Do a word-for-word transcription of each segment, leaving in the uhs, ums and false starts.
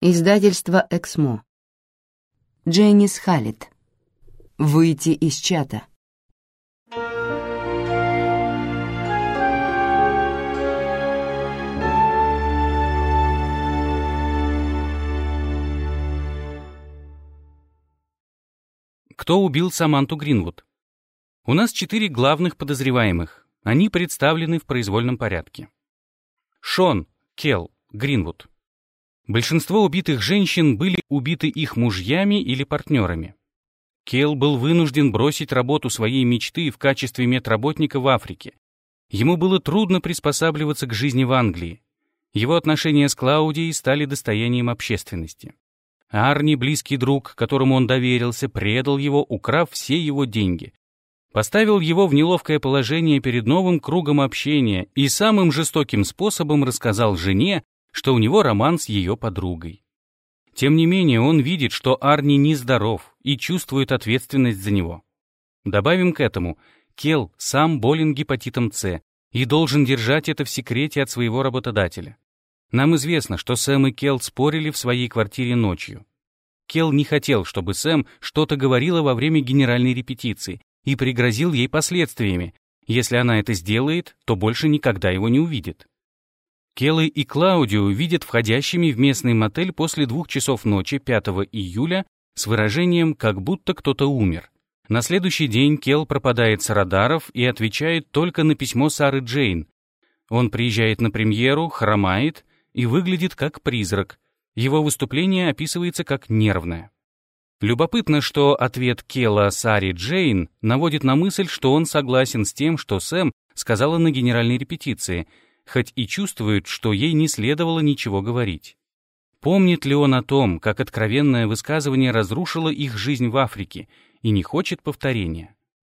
Издательство «Эксмо». Дженнис Халлет. Выйти из чата. Кто убил Саманту Гринвуд? У нас четыре главных подозреваемых. Они представлены в произвольном порядке. Шон Келл Гринвуд. Большинство убитых женщин были убиты их мужьями или партнерами. Келл был вынужден бросить работу своей мечты в качестве медработника в Африке. Ему было трудно приспосабливаться к жизни в Англии. Его отношения с Клаудией стали достоянием общественности. Арни, близкий друг, которому он доверился, предал его, украв все его деньги. Поставил его в неловкое положение перед новым кругом общения и самым жестоким способом рассказал жене, что у него роман с ее подругой. Тем не менее, он видит, что Арни нездоров и чувствует ответственность за него. Добавим к этому, Келл сам болен гепатитом С и должен держать это в секрете от своего работодателя. Нам известно, что Сэм и Келл спорили в своей квартире ночью. Келл не хотел, чтобы Сэм что-то говорила во время генеральной репетиции и пригрозил ей последствиями. Если она это сделает, то больше никогда его не увидит. Келлы и Клаудио видят входящими в местный мотель после двух часов ночи пятого июля с выражением «как будто кто-то умер». На следующий день Келл пропадает с радаров и отвечает только на письмо Сары Джейн. Он приезжает на премьеру, хромает и выглядит как призрак. Его выступление описывается как нервное. Любопытно, что ответ Келла Саре Джейн наводит на мысль, что он согласен с тем, что Сэм сказала на генеральной репетиции, хоть и чувствует, что ей не следовало ничего говорить. Помнит ли он о том, как откровенное высказывание разрушило их жизнь в Африке, и не хочет повторения?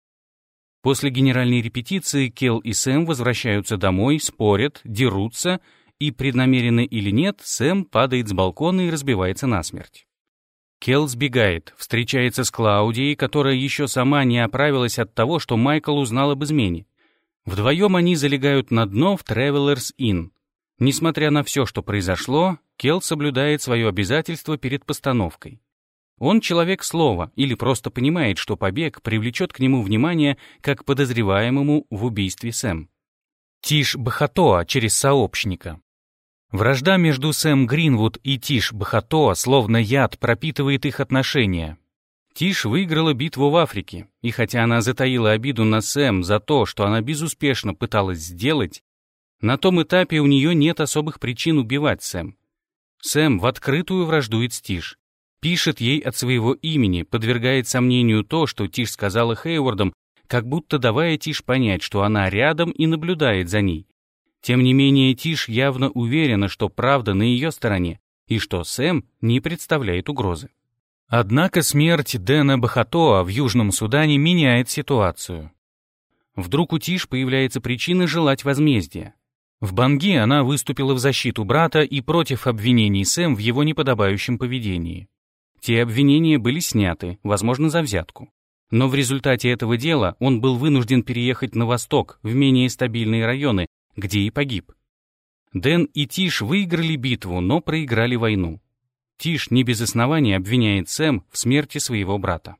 После генеральной репетиции Келл и Сэм возвращаются домой, спорят, дерутся, и, преднамеренно или нет, Сэм падает с балкона и разбивается насмерть. Келл сбегает, встречается с Клаудией, которая еще сама не оправилась от того, что Майкл узнал об измене. Вдвоем они залегают на дно в Travelers Inn. Несмотря на все, что произошло, Келл соблюдает свое обязательство перед постановкой. Он человек слова или просто понимает, что побег привлечет к нему внимание как подозреваемому в убийстве Сэм. Тиш Бахатоа через сообщника. Вражда между Сэм Гринвуд и Тиш Бахатоа словно яд пропитывает их отношения. Тиш выиграла битву в Африке, и хотя она затаила обиду на Сэм за то, что она безуспешно пыталась сделать, на том этапе у нее нет особых причин убивать Сэм. Сэм в открытую враждует с Тиш, пишет ей от своего имени, подвергает сомнению то, что Тиш сказала Хейвардам, как будто давая Тиш понять, что она рядом и наблюдает за ней. Тем не менее, Тиш явно уверена, что правда на ее стороне, и что Сэм не представляет угрозы. Однако смерть Дэна Бахатоа в Южном Судане меняет ситуацию. Вдруг у Тиш появляется причина желать возмездия. В Банги она выступила в защиту брата и против обвинений Сэм в его неподобающем поведении. Те обвинения были сняты, возможно, за взятку. Но в результате этого дела он был вынужден переехать на восток, в менее стабильные районы, где и погиб. Дэн и Тиш выиграли битву, но проиграли войну. Тиш не без оснований обвиняет Сэм в смерти своего брата.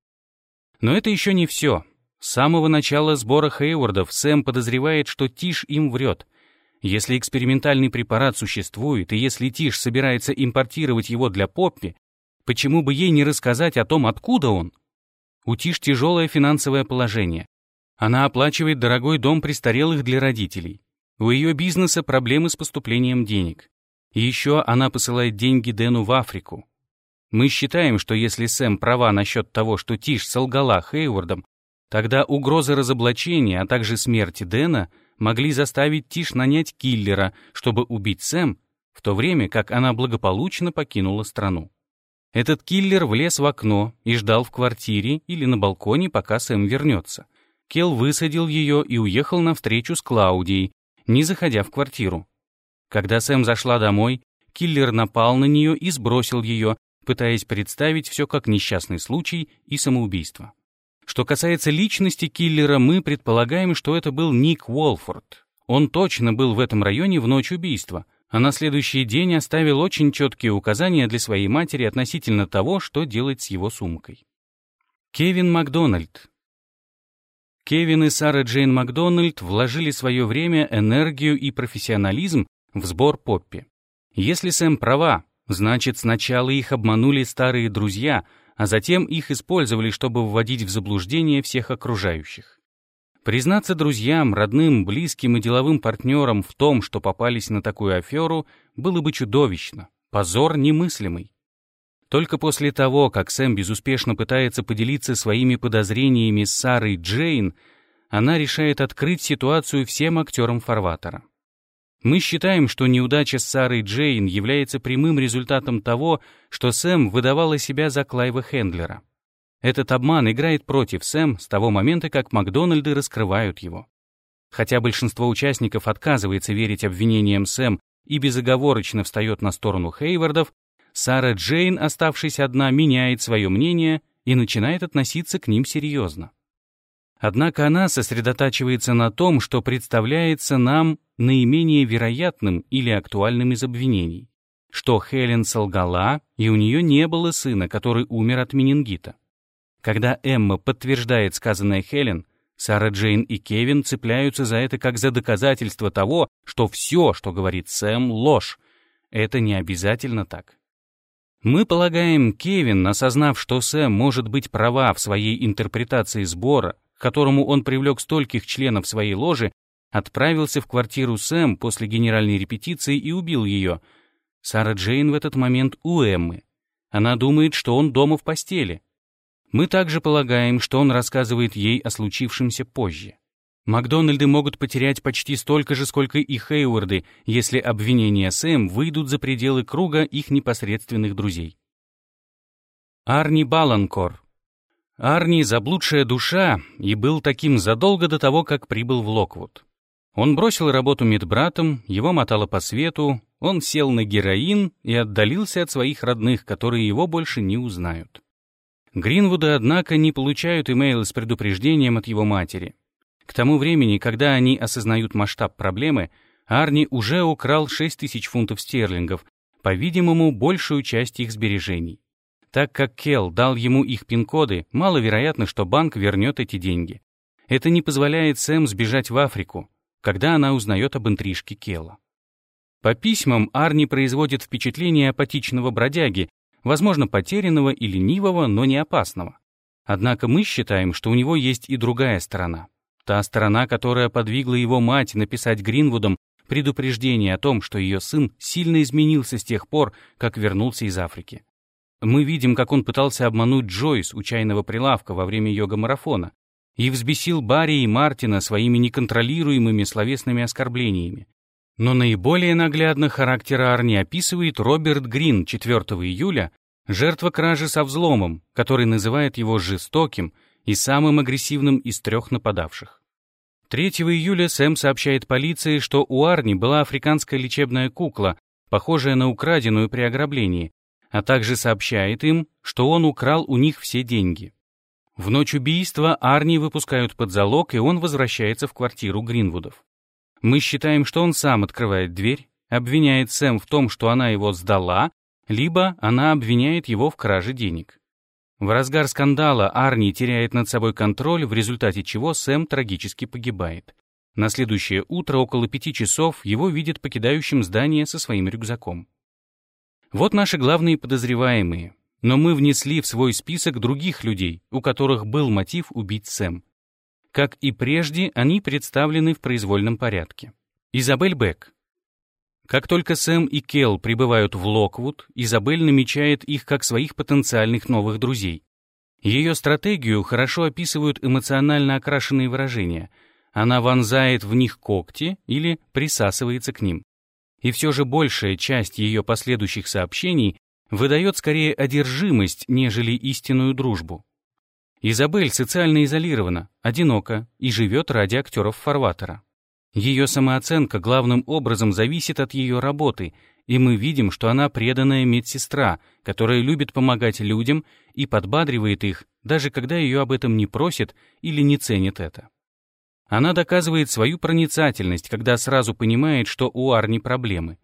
Но это еще не все. С самого начала сбора Хейвардов Сэм подозревает, что Тиш им врет. Если экспериментальный препарат существует, и если Тиш собирается импортировать его для Поппи, почему бы ей не рассказать о том, откуда он? У Тиш тяжелое финансовое положение. Она оплачивает дорогой дом престарелых для родителей. У ее бизнеса проблемы с поступлением денег. И еще она посылает деньги Дэну в Африку. Мы считаем, что если Сэм права насчет того, что Тиш солгала Хейвардам, тогда угроза разоблачения, а также смерти Дэна могли заставить Тиш нанять киллера, чтобы убить Сэм, в то время как она благополучно покинула страну. Этот киллер влез в окно и ждал в квартире или на балконе, пока Сэм вернется. Келл высадил ее и уехал на встречу с Клаудией, не заходя в квартиру. Когда Сэм зашла домой, киллер напал на нее и сбросил ее, пытаясь представить все как несчастный случай и самоубийство. Что касается личности киллера, мы предполагаем, что это был Ник Уолфорд. Он точно был в этом районе в ночь убийства, а на следующий день оставил очень четкие указания для своей матери относительно того, что делать с его сумкой. Кевин Макдональд. Кевин и Сара Джейн Макдональд вложили свое время, энергию и профессионализм в сбор Поппи. Если Сэм права, значит, сначала их обманули старые друзья, а затем их использовали, чтобы вводить в заблуждение всех окружающих. Признаться друзьям, родным, близким и деловым партнерам в том, что попались на такую аферу, было бы чудовищно, позор немыслимый. Только после того, как Сэм безуспешно пытается поделиться своими подозрениями с Сарой Джейн, она решает открыть ситуацию всем актерам фарватера. Мы считаем, что неудача с Сарой Джейн является прямым результатом того, что Сэм выдавала себя за Клайва Хендлера. Этот обман играет против Сэм с того момента, как Макдональды раскрывают его. Хотя большинство участников отказывается верить обвинениям Сэм и безоговорочно встает на сторону Хейвардов, Сара Джейн, оставшись одна, меняет свое мнение и начинает относиться к ним серьезно. Однако она сосредотачивается на том, что представляется нам наименее вероятным или актуальным из обвинений, что Хелен солгала, и у нее не было сына, который умер от менингита. Когда Эмма подтверждает сказанное Хелен, Сара Джейн и Кевин цепляются за это как за доказательство того, что все, что говорит Сэм, ложь. Это не обязательно так. Мы полагаем, Кевин, осознав, что Сэм может быть права в своей интерпретации сбора, к которому он привлек стольких членов своей ложи, отправился в квартиру Сэм после генеральной репетиции и убил ее. Сара Джейн в этот момент у Эммы. Она думает, что он дома в постели. Мы также полагаем, что он рассказывает ей о случившемся позже. Макдональды могут потерять почти столько же, сколько и Хейварды, если обвинения Сэм выйдут за пределы круга их непосредственных друзей. Арни Баланкор. Арни — заблудшая душа и был таким задолго до того, как прибыл в Локвуд. Он бросил работу медбратом, его мотало по свету, он сел на героин и отдалился от своих родных, которые его больше не узнают. Гринвуды, однако, не получают имейл с предупреждением от его матери. К тому времени, когда они осознают масштаб проблемы, Арни уже украл шесть тысяч фунтов стерлингов, по-видимому, большую часть их сбережений. Так как Келл дал ему их пин-коды, маловероятно, что банк вернет эти деньги. Это не позволяет Сэм сбежать в Африку, когда она узнает об интрижке Келла. По письмам Арни производит впечатление апатичного бродяги, возможно, потерянного и ленивого, но не опасного. Однако мы считаем, что у него есть и другая сторона. Та сторона, которая подвигла его мать написать Гринвудам предупреждение о том, что ее сын сильно изменился с тех пор, как вернулся из Африки. Мы видим, как он пытался обмануть Джойс у чайного прилавка во время йога-марафона и взбесил Барри и Мартина своими неконтролируемыми словесными оскорблениями. Но наиболее наглядно характер Арни описывает Роберт Грин четвёртого июля, жертва кражи со взломом, который называет его жестоким и самым агрессивным из трех нападавших. третьего июля Сэм сообщает полиции, что у Арни была африканская лечебная кукла, похожая на украденную при ограблении, а также сообщает им, что он украл у них все деньги. В ночь убийства Арни выпускают под залог, и он возвращается в квартиру Гринвудов. Мы считаем, что он сам открывает дверь, обвиняет Сэм в том, что она его сдала, либо она обвиняет его в краже денег. В разгар скандала Арни теряет над собой контроль, в результате чего Сэм трагически погибает. На следующее утро около пяти часов его видят покидающим здание со своим рюкзаком. Вот наши главные подозреваемые, но мы внесли в свой список других людей, у которых был мотив убить Сэм. Как и прежде, они представлены в произвольном порядке. Изабель Бек. Как только Сэм и Келл прибывают в Локвуд, Изабель намечает их как своих потенциальных новых друзей. Ее стратегию хорошо описывают эмоционально окрашенные выражения. Она вонзает в них когти или присасывается к ним. И все же большая часть ее последующих сообщений выдает скорее одержимость, нежели истинную дружбу. Изабель социально изолирована, одинока и живет ради актеров фарватера. Ее самооценка главным образом зависит от ее работы, и мы видим, что она преданная медсестра, которая любит помогать людям и подбадривает их, даже когда ее об этом не просят или не ценит это. Она доказывает свою проницательность, когда сразу понимает, что у Арни проблемы.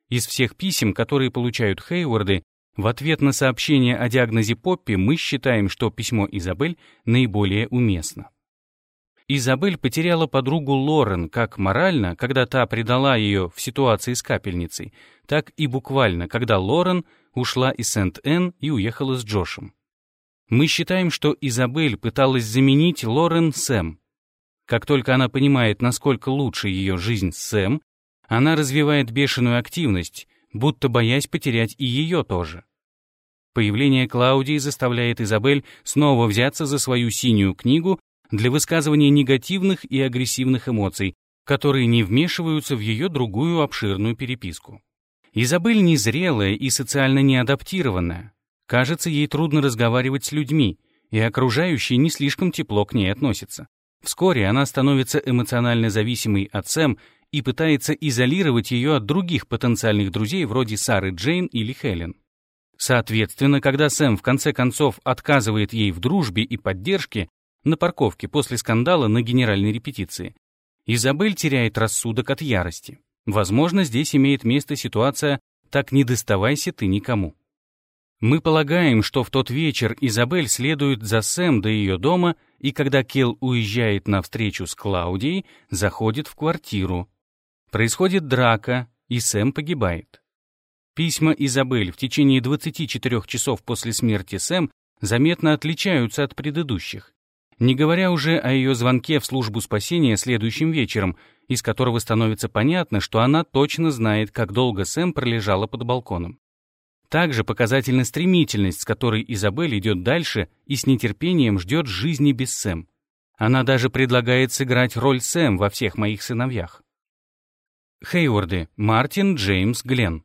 Из всех писем, которые получают Хейворды, в ответ на сообщение о диагнозе Поппи мы считаем, что письмо Изабель наиболее уместно. Изабель потеряла подругу Лорен как морально, когда та предала ее в ситуации с капельницей, так и буквально, когда Лорен ушла из Сент-Энн и уехала с Джошем. Мы считаем, что Изабель пыталась заменить Лорен Сэм. Как только она понимает, насколько лучше ее жизнь с Сэм, она развивает бешеную активность, будто боясь потерять и ее тоже. Появление Клаудии заставляет Изабель снова взяться за свою синюю книгу для высказывания негативных и агрессивных эмоций, которые не вмешиваются в ее другую обширную переписку. Изабель незрелая и социально неадаптированная. Кажется, ей трудно разговаривать с людьми, и окружающие не слишком тепло к ней относятся. Вскоре она становится эмоционально зависимой от Сэм и пытается изолировать ее от других потенциальных друзей вроде Сары Джейн или Хелен. Соответственно, когда Сэм в конце концов отказывает ей в дружбе и поддержке на парковке после скандала на генеральной репетиции, Изабель теряет рассудок от ярости. Возможно, здесь имеет место ситуация «так не доставайся ты никому». Мы полагаем, что в тот вечер Изабель следует за Сэм до ее дома, и когда Келл уезжает на встречу с Клаудией, заходит в квартиру. Происходит драка, и Сэм погибает. Письма Изабель в течение двадцати четырёх часов после смерти Сэм заметно отличаются от предыдущих, не говоря уже о ее звонке в службу спасения следующим вечером, из которого становится понятно, что она точно знает, как долго Сэм пролежала под балконом. Также показательна стремительность, с которой Изабель идет дальше и с нетерпением ждет жизни без Сэм. Она даже предлагает сыграть роль Сэм во всех моих сыновьях. Хейворды, Мартин, Джеймс, Гленн.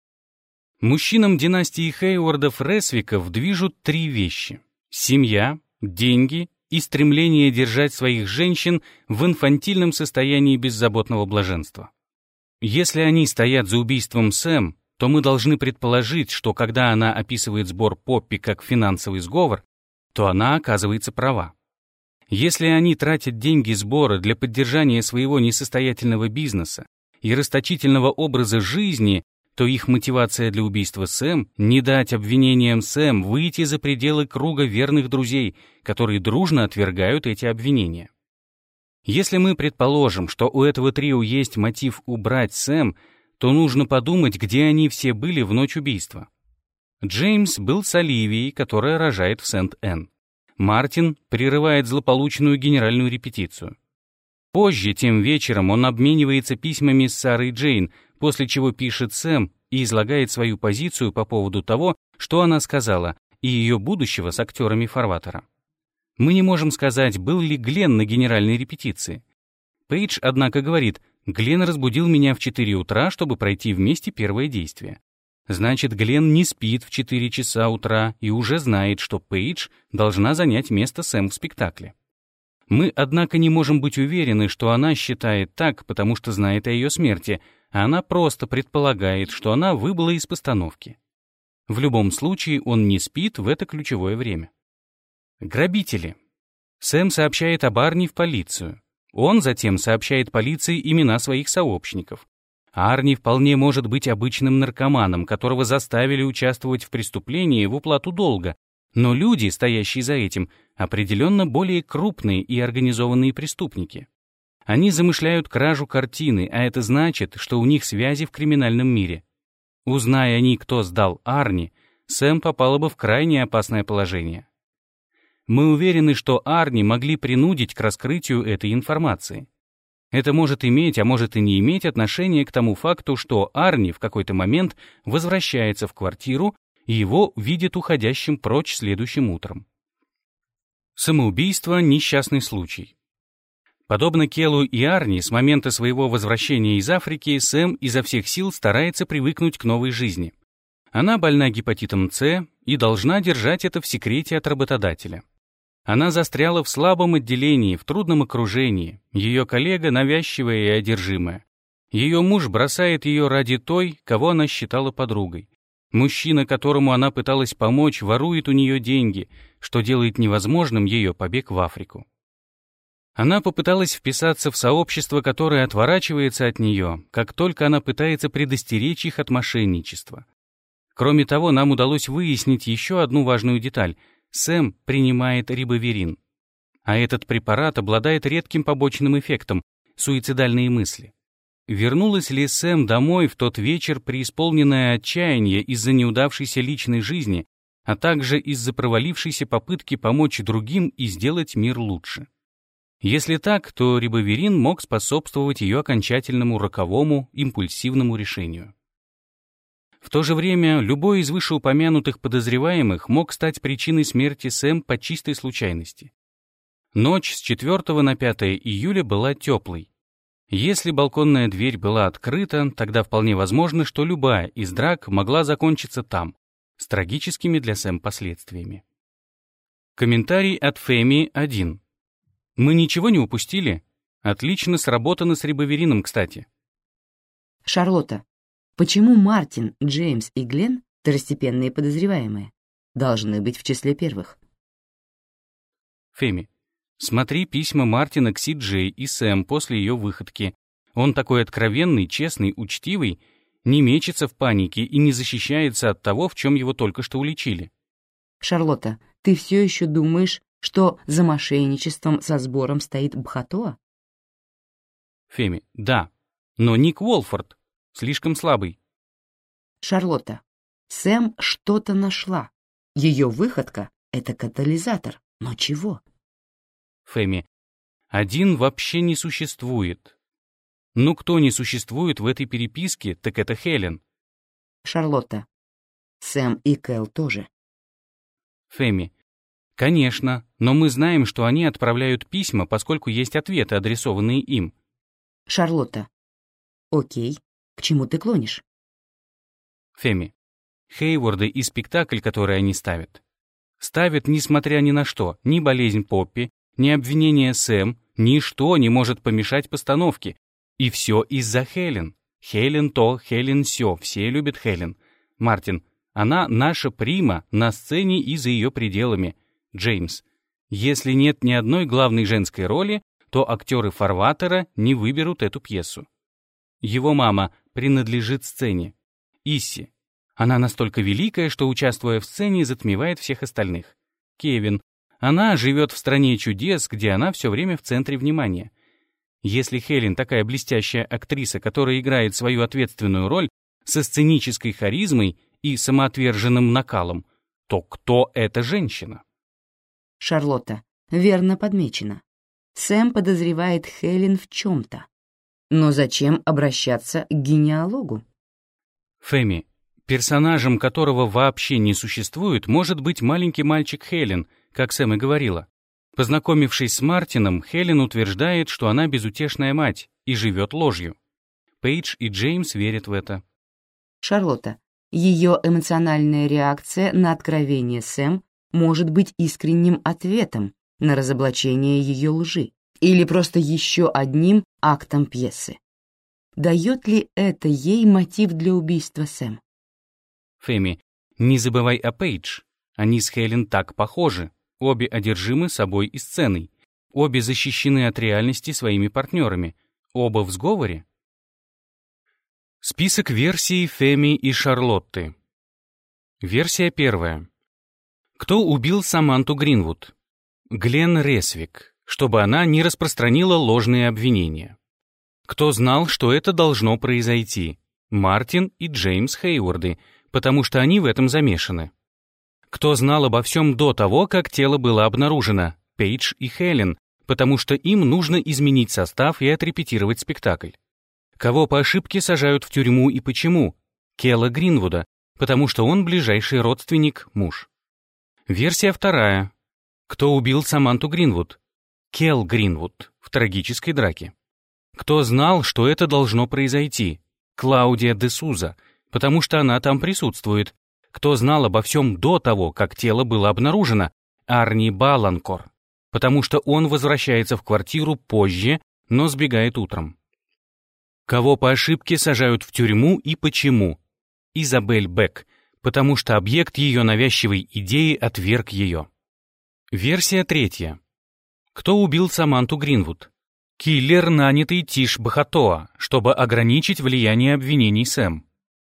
Мужчинам династии Хейвордов-Ресвиков движут три вещи: семья, деньги и стремление держать своих женщин в инфантильном состоянии беззаботного блаженства. Если они стоят за убийством Сэм, то мы должны предположить, что когда она описывает сбор Поппи как финансовый сговор, то она оказывается права. Если они тратят деньги сбора для поддержания своего несостоятельного бизнеса и расточительного образа жизни, то их мотивация для убийства Сэм — не дать обвинениям Сэм выйти за пределы круга верных друзей, которые дружно отвергают эти обвинения. Если мы предположим, что у этого трио есть мотив убрать Сэм, то нужно подумать, где они все были в ночь убийства. Джеймс был с Оливией, которая рожает в Сент-Энн. Мартин прерывает злополучную генеральную репетицию. Позже, тем вечером, он обменивается письмами с Сарой Джейн, после чего пишет Сэм и излагает свою позицию по поводу того, что она сказала, и ее будущего с актерами фарватера. Мы не можем сказать, был ли Гленн на генеральной репетиции. Пейдж, однако, говорит: «Гленн разбудил меня в четыре утра, чтобы пройти вместе первое действие». Значит, Гленн не спит в четыре часа утра и уже знает, что Пейдж должна занять место Сэм в спектакле. Мы, однако, не можем быть уверены, что она считает так, потому что знает о ее смерти, а она просто предполагает, что она выбыла из постановки. В любом случае, он не спит в это ключевое время. Грабители. Сэм сообщает об Арни в полицию. Он затем сообщает полиции имена своих сообщников. Арни вполне может быть обычным наркоманом, которого заставили участвовать в преступлении в уплату долга, но люди, стоящие за этим, определенно более крупные и организованные преступники. Они замышляют кражу картины, а это значит, что у них связи в криминальном мире. Узная они, кто сдал Арни, Сэм попала бы в крайне опасное положение. Мы уверены, что Арни могли принудить к раскрытию этой информации. Это может иметь, а может и не иметь отношение к тому факту, что Арни в какой-то момент возвращается в квартиру и его видят уходящим прочь следующим утром. Самоубийство — несчастный случай. Подобно Келлу и Арни, с момента своего возвращения из Африки Сэм изо всех сил старается привыкнуть к новой жизни. Она больна гепатитом С и должна держать это в секрете от работодателя. Она застряла в слабом отделении, в трудном окружении. Ее коллега навязчивая и одержимая. Ее муж бросает ее ради той, кого она считала подругой. Мужчина, которому она пыталась помочь, ворует у нее деньги, что делает невозможным ее побег в Африку. Она попыталась вписаться в сообщество, которое отворачивается от нее, как только она пытается предостеречь их от мошенничества. Кроме того, нам удалось выяснить еще одну важную деталь. Сэм принимает рибовирин. А этот препарат обладает редким побочным эффектом — суицидальные мысли. Вернулась ли Сэм домой в тот вечер, преисполненная отчаяния из-за неудавшейся личной жизни, а также из-за провалившейся попытки помочь другим и сделать мир лучше? Если так, то рибовирин мог способствовать ее окончательному роковому, импульсивному решению. В то же время, любой из вышеупомянутых подозреваемых мог стать причиной смерти Сэм по чистой случайности. Ночь с четвёртого на пятое июля была теплой. Если балконная дверь была открыта, тогда вполне возможно, что любая из драк могла закончиться там, с трагическими для Сэм последствиями. Комментарий от Феми один. Мы ничего не упустили? Отлично сработано с рибовирином, кстати. Шарлотта, почему Мартин, Джеймс и Глен, второстепенные подозреваемые, должны быть в числе первых? Феми. Смотри письма Мартина к Си Джей и Сэм после ее выходки. Он такой откровенный, честный, учтивый, не мечется в панике и не защищается от того, в чем его только что уличили. Шарлотта, ты все еще думаешь, что за мошенничеством со сбором стоит Бхатоа? Феми. Да, но Ник Уолфорд слишком слабый. Шарлотта, Сэм что-то нашла. Ее выходка — это катализатор. Но чего? Феми. Один вообще не существует. Ну, кто не существует в этой переписке, так это Хелен. Шарлотта. Сэм и Кэл тоже. Феми. Конечно, но мы знаем, что они отправляют письма, поскольку есть ответы, адресованные им. Шарлотта. Окей, к чему ты клонишь? Феми. Хейворды и спектакль, который они ставят. Ставят, несмотря ни на что, ни болезнь Поппи, ни обвинение Сэм, ничто не может помешать постановке. И все из-за Хелен. Хелен то, Хелен сё, все любят Хелен. Мартин, она наша прима на сцене и за ее пределами. Джеймс, если нет ни одной главной женской роли, то актеры фарватера не выберут эту пьесу. Его мама принадлежит сцене. Исси, она настолько великая, что, участвуя в сцене, затмевает всех остальных. Кевин, она живет в стране чудес, где она все время в центре внимания. Если Хелен такая блестящая актриса, которая играет свою ответственную роль со сценической харизмой и самоотверженным накалом, то кто эта женщина? Шарлотта, верно подмечено. Сэм подозревает Хелен в чем-то. Но зачем обращаться к генеалогу? Феми, персонажем которого вообще не существует, может быть маленький мальчик Хелен, как Сэм и говорила. Познакомившись с Мартином, Хелен утверждает, что она безутешная мать и живет ложью. Пейдж и Джеймс верят в это. Шарлотта, ее эмоциональная реакция на откровение Сэм может быть искренним ответом на разоблачение ее лжи или просто еще одним актом пьесы. Дает ли это ей мотив для убийства Сэм? Феми, не забывай о Пейдж. Они с Хелен так похожи. Обе одержимы собой и сценой. Обе защищены от реальности своими партнерами. Оба в сговоре. Список версий Феми и Шарлотты. Версия первая. Кто убил Саманту Гринвуд? Глен Ресвик, чтобы она не распространила ложные обвинения. Кто знал, что это должно произойти? Мартин и Джеймс Хейворды, потому что они в этом замешаны. Кто знал обо всем до того, как тело было обнаружено? Пейдж и Хелен, потому что им нужно изменить состав и отрепетировать спектакль. Кого по ошибке сажают в тюрьму и почему? Келла Гринвуда, потому что он ближайший родственник, муж. Версия вторая. Кто убил Саманту Гринвуд? Келл Гринвуд в трагической драке. Кто знал, что это должно произойти? Клаудия де Суза, потому что она там присутствует. Кто знал обо всем до того, как тело было обнаружено? Арни Баланкор, потому что он возвращается в квартиру позже, но сбегает утром. Кого по ошибке сажают в тюрьму и почему? Изабель Бек, потому что объект ее навязчивой идеи отверг ее. Версия третья. Кто убил Саманту Гринвуд? Киллер, нанятый Тиш Бхатоа, чтобы ограничить влияние обвинений Сэм.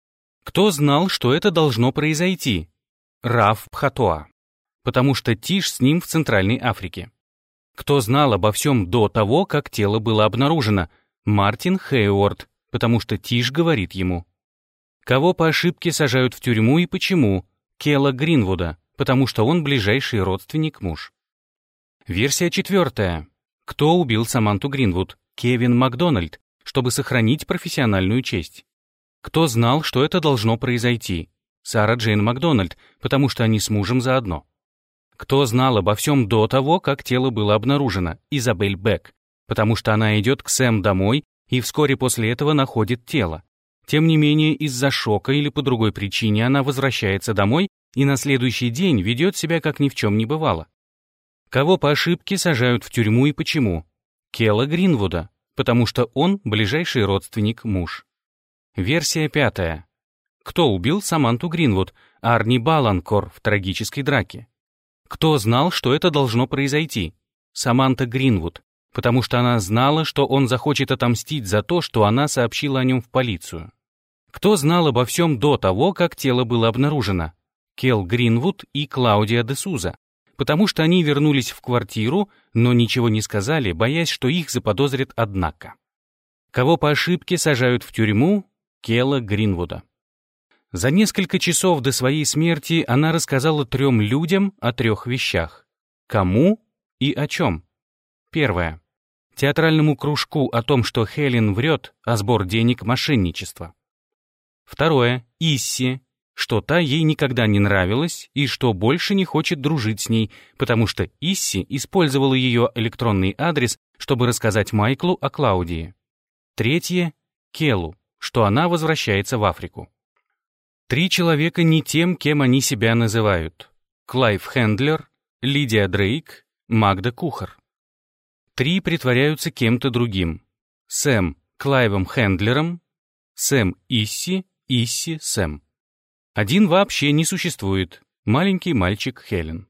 Кто знал, что это должно произойти? Раф Бхатоа, потому что Тиш с ним в Центральной Африке. Кто знал обо всем до того, как тело было обнаружено? Мартин Хейворд, потому что Тиш говорит ему. Кого по ошибке сажают в тюрьму и почему? Кела Гринвуда, потому что он ближайший родственник муж. Версия четвертая. Кто убил Саманту Гринвуд? Кевин Макдональд, чтобы сохранить профессиональную честь. Кто знал, что это должно произойти? Сара Джейн Макдональд, потому что они с мужем заодно. Кто знал обо всем до того, как тело было обнаружено? Изабель Бек, потому что она идет к Сэм домой и вскоре после этого находит тело. Тем не менее, из-за шока или по другой причине она возвращается домой и на следующий день ведет себя, как ни в чем не бывало. Кого по ошибке сажают в тюрьму и почему? Кела Гринвуда, потому что он ближайший родственник муж. Версия пятая. Кто убил Саманту Гринвуд? Арни Баланкор в трагической драке. Кто знал, что это должно произойти? Саманта Гринвуд, потому что она знала, что он захочет отомстить за то, что она сообщила о нем в полицию. Кто знал обо всем до того, как тело было обнаружено? Кел Гринвуд и Клаудия де Суза, потому что они вернулись в квартиру, но ничего не сказали, боясь, что их заподозрят однако. Кого по ошибке сажают в тюрьму? Кела Гринвуда. За несколько часов до своей смерти она рассказала трем людям о трех вещах. Кому и о чем? Первое. Театральному кружку о том, что Хелен врет, а сбор денег — мошенничество. Второе. Исси, что та ей никогда не нравилась и что больше не хочет дружить с ней, потому что Исси использовала ее электронный адрес, чтобы рассказать Майклу о Клаудии. Третье. Келу, что она возвращается в Африку. Три человека не тем, кем они себя называют. Клайв Хендлер, Лидия Дрейк, Магда Кухар. Три притворяются кем-то другим. Сэм Клайвом Хендлером, Сэм Исси, Исси Сэм. Один вообще не существует. Маленький мальчик Хелен.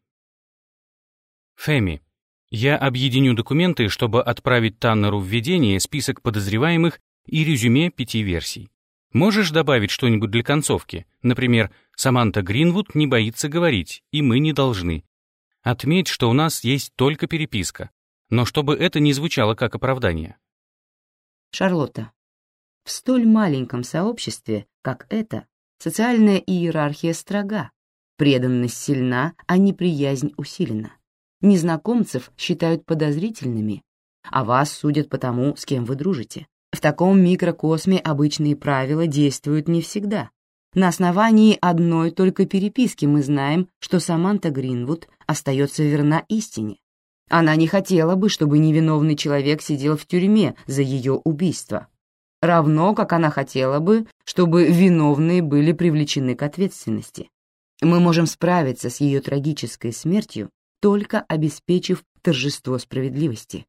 Фэми. Я объединю документы, чтобы отправить Таннеру в ведение список подозреваемых и резюме пяти версий. Можешь добавить что-нибудь для концовки? Например, Саманта Гринвуд не боится говорить, и мы не должны. Отметь, что у нас есть только переписка, но чтобы это не звучало как оправдание. Шарлотта. В столь маленьком сообществе, как это, социальная иерархия строга, преданность сильна, а неприязнь усилена. Незнакомцев считают подозрительными, а вас судят по тому, с кем вы дружите. В таком микрокосме обычные правила действуют не всегда. На основании одной только переписки мы знаем, что Саманта Гринвуд остается верна истине. Она не хотела бы, чтобы невиновный человек сидел в тюрьме за ее убийство. Равно как она хотела бы, чтобы виновные были привлечены к ответственности. Мы можем справиться с ее трагической смертью, только обеспечив торжество справедливости.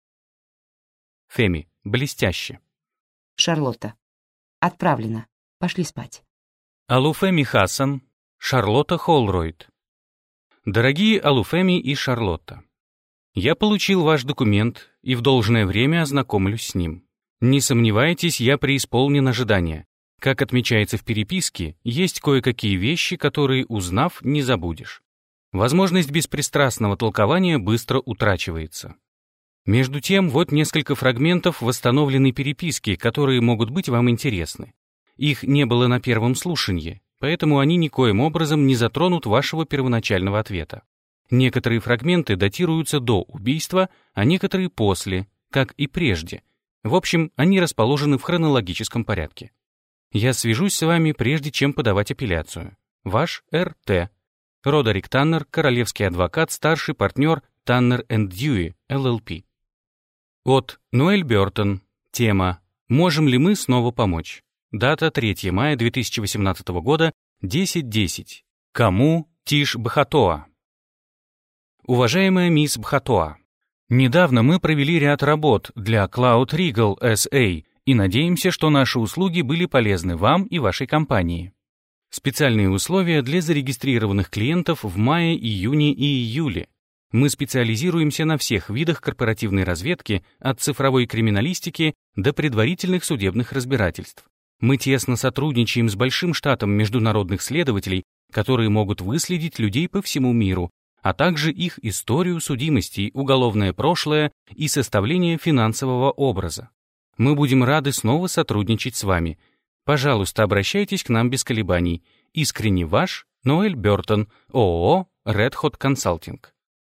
Фэми. Блестяще. Шарлотта. Отправлено. Пошли спать. Алуфэми Хасан, Шарлотта Холройд. Дорогие Алуфэми и Шарлотта, я получил ваш документ и в должное время ознакомлюсь с ним. Не сомневайтесь, я преисполнен ожидания. Как отмечается в переписке, есть кое-какие вещи, которые, узнав, не забудешь. Возможность беспристрастного толкования быстро утрачивается. Между тем, вот несколько фрагментов восстановленной переписки, которые могут быть вам интересны. Их не было на первом слушании, поэтому они никоим образом не затронут вашего первоначального ответа. Некоторые фрагменты датируются до убийства, а некоторые после, как и прежде. В общем, они расположены в хронологическом порядке. Я свяжусь с вами, прежде чем подавать апелляцию. Ваш Р Т. Родерик Таннер, королевский адвокат, старший партнер Таннер энд Дьюи, Л Л П. От Ноэль Бёртон. Тема «Можем ли мы снова помочь?» Дата третьего мая две тысячи восемнадцатого года, десять десять. Кому? Тиш Бхатоа. Уважаемая мисс Бхатоа, недавно мы провели ряд работ для Cloud Regal эс эй и надеемся, что наши услуги были полезны вам и вашей компании. Специальные условия для зарегистрированных клиентов в мае, июне и июле. Мы специализируемся на всех видах корпоративной разведки, от цифровой криминалистики до предварительных судебных разбирательств. Мы тесно сотрудничаем с большим штатом международных следователей, которые могут выследить людей по всему миру, а также их историю судимостей, уголовное прошлое и составление финансового образа. Мы будем рады снова сотрудничать с вами. Пожалуйста, обращайтесь к нам без колебаний. Искренне ваш Ноэль Бёртон, ООО Red Hot Consulting.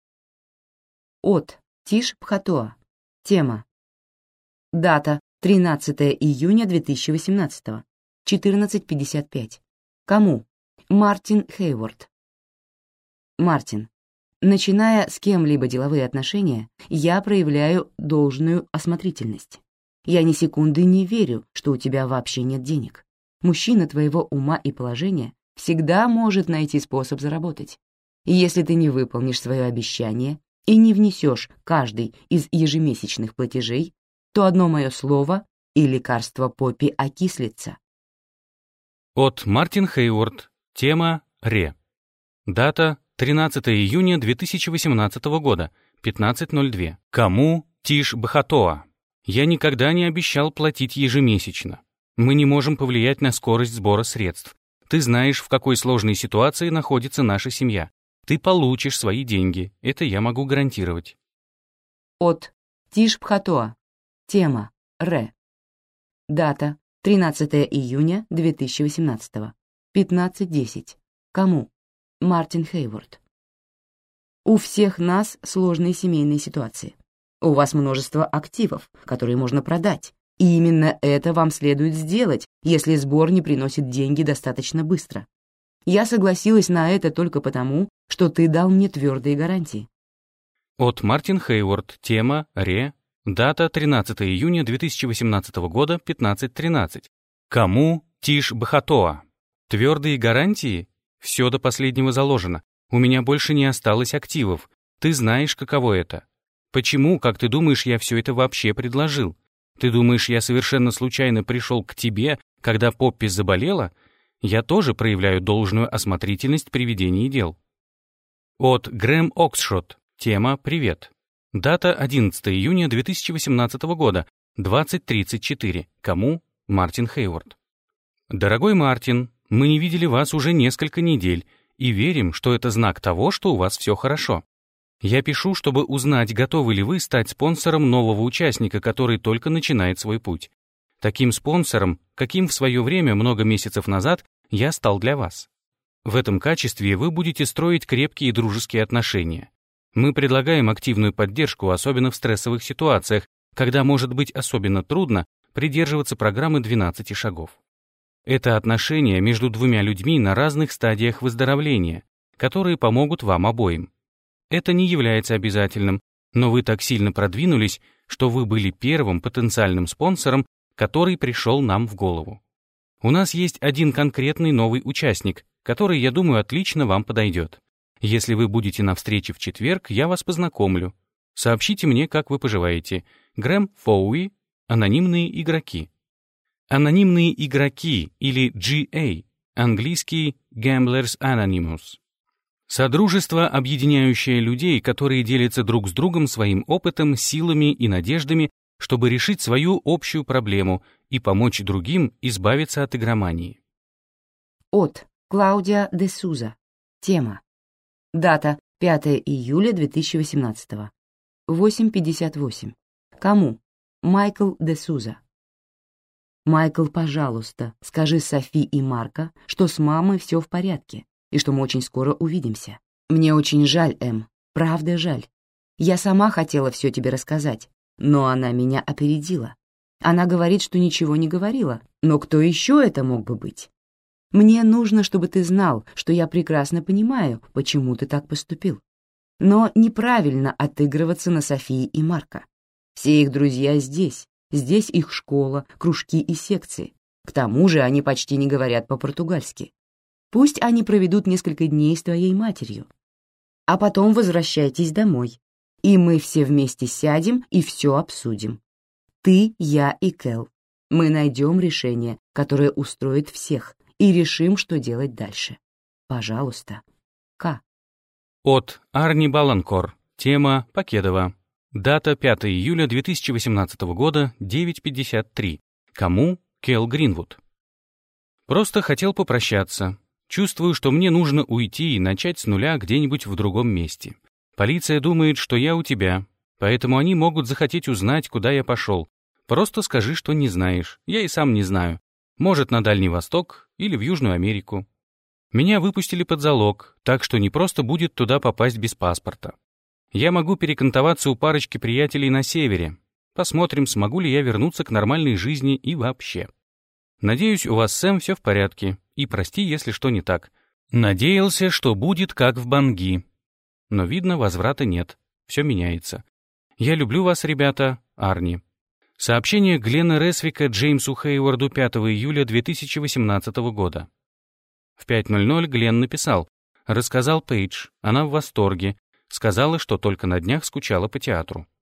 От Тиш Бхатоа. Тема. Дата тринадцатое июня две тысячи восемнадцатого. четырнадцать пятьдесят пять. Кому? Мартин Хейворд. Мартин. Начиная с кем-либо деловые отношения, я проявляю должную осмотрительность. Я ни секунды не верю, что у тебя вообще нет денег. Мужчина твоего ума и положения всегда может найти способ заработать. И если ты не выполнишь свое обещание и не внесешь каждый из ежемесячных платежей, то одно мое слово и лекарство Поппи окислится. От Мартин Хейворд. Тема «Ре». Дата тринадцатое июня две тысячи восемнадцатого года, пятнадцать ноль два. Кому? Тиш Бхатоа. Я никогда не обещал платить ежемесячно. Мы не можем повлиять на скорость сбора средств. Ты знаешь, в какой сложной ситуации находится наша семья. Ты получишь свои деньги, это я могу гарантировать. От Тиш Бхатоа. Тема «Ре». Дата тринадцатое июня две тысячи восемнадцатого. пятнадцать десять. Кому? Мартин Хейворд. У всех нас сложные семейные ситуации. У вас множество активов, которые можно продать. И именно это вам следует сделать, если сбор не приносит деньги достаточно быстро. Я согласилась на это только потому, что ты дал мне твердые гарантии. От Мартин Хейворд. Тема «Ре». Дата тринадцатое июня две тысячи восемнадцатого года, пятнадцать тринадцать. Кому? Тиш Бхатоа. Твердые гарантии? Все до последнего заложено. У меня больше не осталось активов. Ты знаешь, каково это. Почему, как ты думаешь, я все это вообще предложил? Ты думаешь, я совершенно случайно пришел к тебе, когда Поппи заболела? Я тоже проявляю должную осмотрительность при ведении дел. От Грэм Оксшот. Тема «Привет». Дата одиннадцатое июня две тысячи восемнадцатого года, двадцать тридцать четыре. Кому? Мартин Хейворд. Дорогой Мартин, мы не видели вас уже несколько недель и верим, что это знак того, что у вас все хорошо. Я пишу, чтобы узнать, готовы ли вы стать спонсором нового участника, который только начинает свой путь. Таким спонсором, каким в свое время, много месяцев назад, я стал для вас. В этом качестве вы будете строить крепкие дружеские отношения. Мы предлагаем активную поддержку, особенно в стрессовых ситуациях, когда может быть особенно трудно придерживаться программы двенадцати шагов. Это отношения между двумя людьми на разных стадиях выздоровления, которые помогут вам обоим. Это не является обязательным, но вы так сильно продвинулись, что вы были первым потенциальным спонсором, который пришел нам в голову. У нас есть один конкретный новый участник, который, я думаю, отлично вам подойдет. Если вы будете на встрече в четверг, я вас познакомлю. Сообщите мне, как вы поживаете. Грэм Фоуи, анонимные игроки. Анонимные игроки, или джи эй, английский Gamblers Anonymous. Содружество, объединяющее людей, которые делятся друг с другом своим опытом, силами и надеждами, чтобы решить свою общую проблему и помочь другим избавиться от игромании. От Клаудия де Суза. Тема. Дата пятое июля две тысячи восемнадцатого. восемь пятьдесят восемь. Кому? Майкл де Суза. Майкл, пожалуйста, скажи Софи и Марко, что с мамой все в порядке и что мы очень скоро увидимся. Мне очень жаль, Эм, правда жаль. Я сама хотела все тебе рассказать, но она меня опередила. Она говорит, что ничего не говорила, но кто еще это мог бы быть? Мне нужно, чтобы ты знал, что я прекрасно понимаю, почему ты так поступил. Но неправильно отыгрываться на Софии и Марко. Все их друзья здесь, здесь их школа, кружки и секции. К тому же они почти не говорят по-португальски. Пусть они проведут несколько дней с твоей матерью. А потом возвращайтесь домой, и мы все вместе сядем и все обсудим. Ты, я и Кэл. Мы найдем решение, которое устроит всех, и решим, что делать дальше. Пожалуйста. К. От Арни Баланкор. Тема Покедова. Дата пятого июля две тысячи восемнадцатого года, девять пятьдесят три. Кому? Келл Гринвуд. Просто хотел попрощаться. Чувствую, что мне нужно уйти и начать с нуля где-нибудь в другом месте. Полиция думает, что я у тебя, поэтому они могут захотеть узнать, куда я пошел. Просто скажи, что не знаешь. Я и сам не знаю. Может, на Дальний Восток или в Южную Америку. Меня выпустили под залог, так что не просто будет туда попасть без паспорта. Я могу перекантоваться у парочки приятелей на севере. Посмотрим, смогу ли я вернуться к нормальной жизни и вообще. Надеюсь, у вас, Сэм, все в порядке. И прости, если что не так. Надеялся, что будет как в Банги. Но, видно, возврата нет. Все меняется. Я люблю вас, ребята. Арни. Сообщение Гленна Ресвика Джеймсу Хейварду пятого июля две тысячи восемнадцатого года. В пять ноль ноль Гленн написал. Рассказал Пейдж. Она в восторге. Сказала, что только на днях скучала по театру.